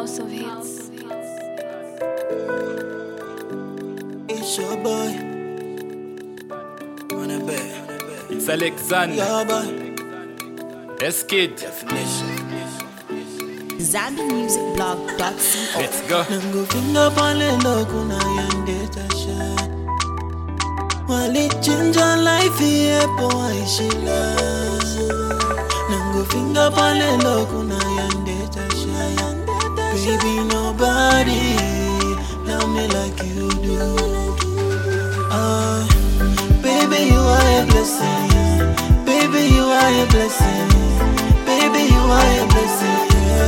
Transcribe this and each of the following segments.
House of Hits. It's your boy. On a bed. It's Alexander. Your boy. S-Kid. Definition. ZambiMusicBlog.co. Let's go. Nangu finga pale ndo kuna yande tasha. Walichinja life yepo waishila. Nangu finga pale ndo kuna yande tasha. Baby, nobody love me like you do. Baby, you are a blessing. Baby, you are a blessing. Baby, you are a blessing. Yeah.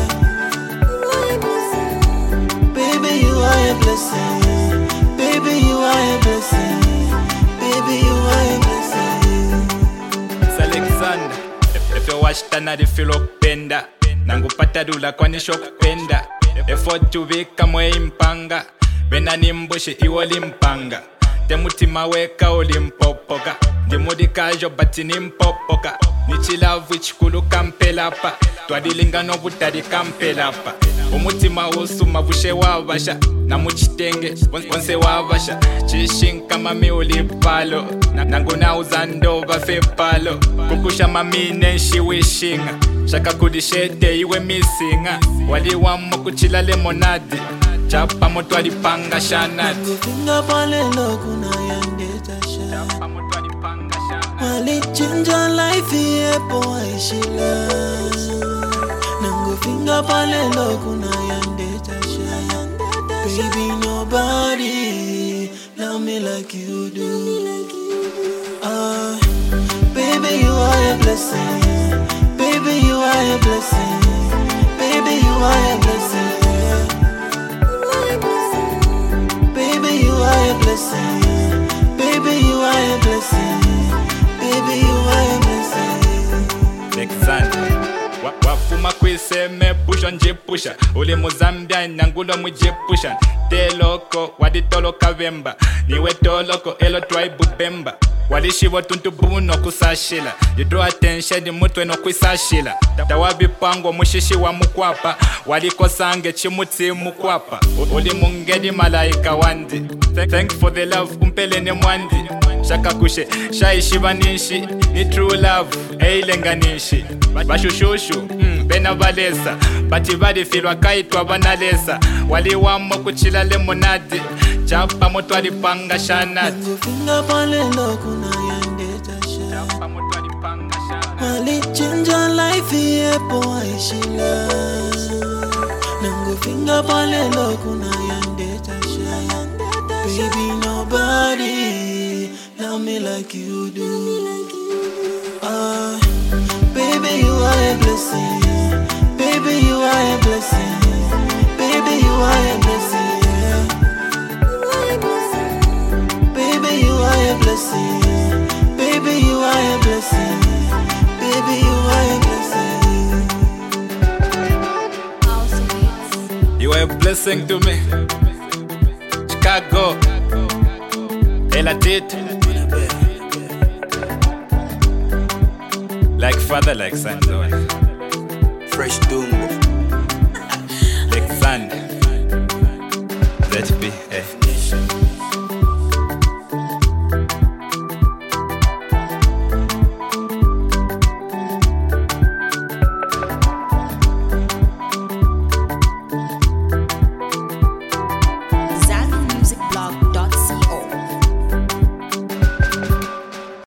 Baby, you are a blessing. Baby, you are a blessing. Baby, you are a blessing. It's Alexander. If you watch tana feel upenda nangu patadula kwani shokupenda effort tubika mwe impanga bena nimbushi iwolimpanga temutima weka olimpopoka ndimudikajo bati nimpopoka nichilavu ichikulu kampelapa twadilinga nobutali kampelapa umutima usuma bushe wabasha na muchitenge onse wabasha chishinka mami ulipalo nangu nauza ndoba fepalo kukusha mamine nshiwishinga shaka kudishete iwe misinga waliwamo kuchila lemonade chapa moto alipanga shanati Nangu finga pale ndo kuna yande tasha. chapa moto alipanga shanati Walichinja life yepo waishila. Nangu finga pale ndo kuna yande tasha. Baby, nobody love me like you do. Baby, you are a blessing. Baby, you are a blessing. Baby, you are a blessing. Yeah. Baby, you are a blessing. Baby, you are a blessing. Baby, you are a blessing. Alexander wafuma kwiseme pusho njipusha uli muzambia nangulo mwijipusha teloko waditoloka vemba niwe toloko elo twaibubemba walishivo tuntubuno kusashila you draw attention mutwe no kwisashila tawabipango mushishi wa mukwapa walikosange chimuti mukwapa uli mungedi malaika wandi thank for the love kumpelene mwandi shaka kushe shaishivanishi ni true love eilenganishi bashushushu bena balesa bati balifilwa kaitwa banalesa waliwamo kuchila lemonade chapa moto alipanga shanati Nangu finga pale ndo kuna yande tasha. chapa moto alipanga shanati Walichinja life yepo waishila. Nangu finga pale ndo kuna yande tasha. Baby, nobody love me like you do. Baby, you are a blessing. Baby, you are a blessing. Baby, you are a blessing. Yeah. Baby, you are a blessing. Baby, you are a blessing. Baby, you are a blessing. House of Hits. You are a blessing to me Chicago Ella did like father like son Lord Fresh doom.